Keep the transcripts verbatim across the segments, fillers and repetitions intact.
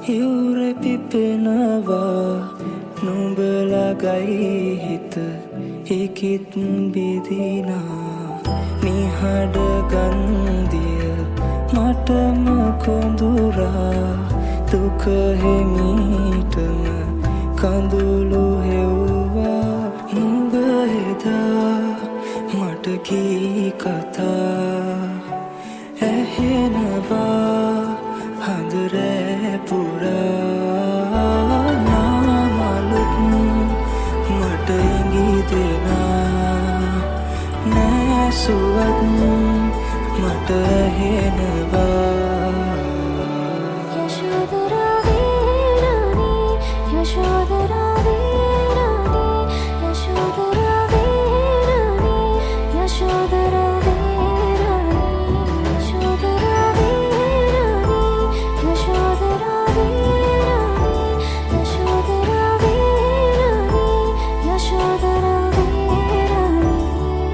හිවුරෙ පිපෙනවා නුඹලගයි හිත හිකිත් බිදිනා නිහඬ ගන්දිය මටම කොඳුරා දුක හිමිටම කඳුළු හෙව්වා නුඹ එදා මට කී කතා ඇහෙනවා හඳ රෑ පුරා නාමලුත් මට ඉඟි දෙනා නැසුවත් මට ඇහෙනවා යශෝදරා වේරාණී යශෝදරා වේරාණී යශෝදරා වේරාණී යශෝදරා වේරාණී යශෝදරා වේරාණී යශෝදරා වේරාණී යශෝදරා වේරාණී යශෝදරා වේරාණී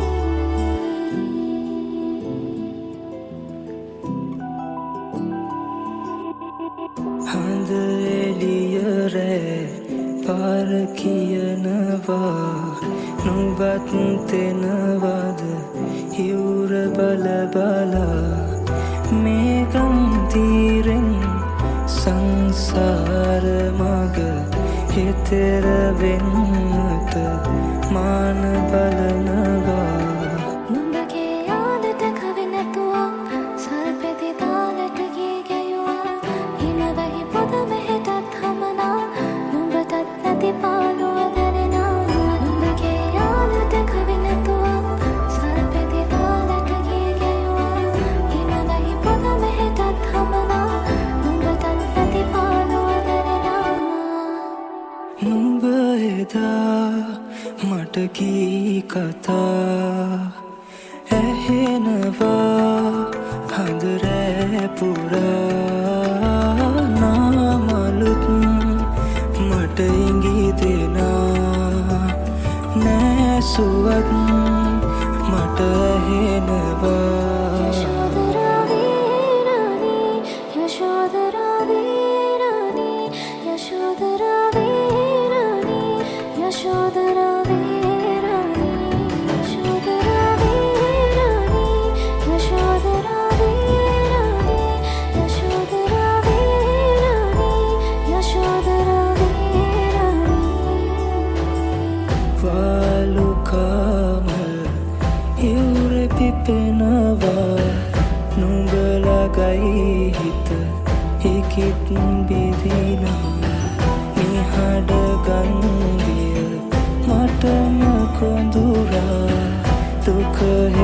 හඳ එළිය රෑ පාර කියනවා නුඹත් තෙනවද හිවුර බල බලා මේ ගම් තීරෙන් සංසාර මග හිතෙර වෙන්නට මාන බලනවා නුඹගේ යාලට කවි නැතුවා සල්පෙති තාලට ගී ගැයුවා හිම වැහි පොද මෙහෙටත් හමනා නුඹටත් නැති පාළුව දැනෙනා නුඹගේ යාලට කවි නැතුවා සල්පෙති තාලට ගී ගැයුවා හිම වැහි පොද මෙහෙටත් හමනා නුඹටත් නැති පාළුව දැනෙනා නුඹ එදා මට කී කතා ඇහෙනවා හඳ රෑ පුරා නාමලුත් මට ඉඟි දෙනා නැසුවත් මට ඇහෙනවා යශෝදරා වේරාණී යශෝදරා වේරාණී යශෝදරා වේරාණී යශෝදරා වේරාණී යශෝදරා වේරාණී යශෝදරා වේරාණී යශෝදරා වේරාණී යශෝදරා වේරාණී වාලුකාමල් හිවුරෙ පිපෙනවා නුඹලගයි හිත හිකිත් බිදිනා නිහඬ ගන්දිය මටම කොඳුරා දුක